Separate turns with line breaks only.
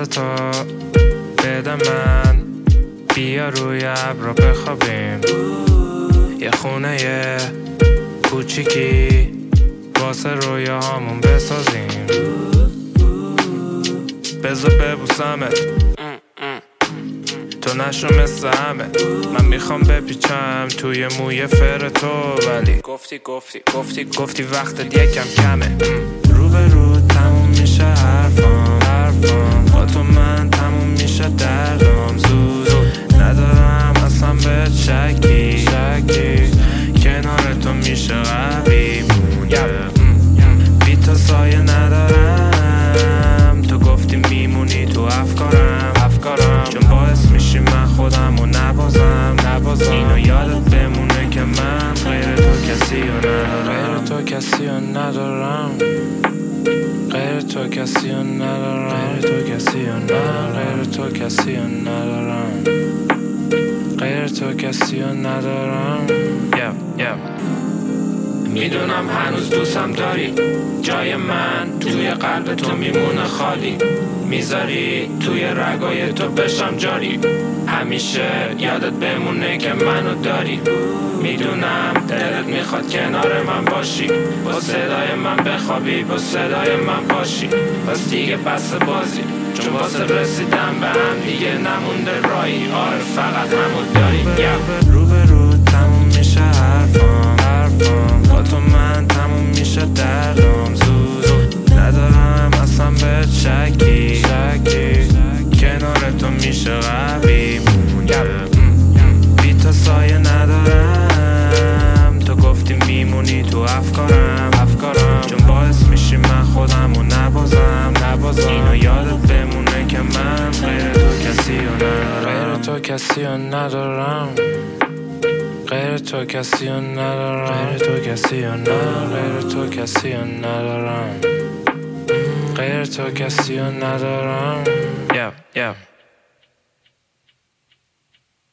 دستتو بده من، بیا روی ابرا بخوابیم، یه خونه کوچیکی واسه رویاهامون بسازیم. بذار ببوسمت، تو نشو مثل همه، من میخوام بپیچم توی موی فر تو، ولی گفتی وقتت یکم کمه. رو به رو تموم میشه حرفام، با تو من تموم میشه دردم، زود ندارم اصلا بهت شکی، کنار تو میشه قوی مونده، بی تو سایه ندارم، تو گفتی میمونی تو افکارم، چون باعث میشی من خودمو نبازم. اینو یادت بمونه که من غیر تو کسی رو ندارم، غیر تو کسی رو ندارم، میدونم هنوز دوستم داری، جای من توی قلب تو میمونه خالی، میذاری توی رگای تو بشم جاری، همیشه یادت بمونه که منو داری. میدونم دلت میخواد کنار من باشی، با صدای من بخوابی، با صدای من باشی، پس دیگه بس بازی، چون واسه رسیدن به هم دیگه نمونده راهی، آره فقط همو داری. رو به رو تموم میشه حرفام، با تو من تموم میشه دردم، زود ندارم اصلا بهت شکی، کنار تو میشه قوی مونده، بی تو سایه ندارم، تو گفتی میمونی تو افکارم، چون باعث میشی من خودمو نبازم. اینو یادت بمونه که من غیر تو کسی رو ندارم، غیر تو کسی رو ندارم.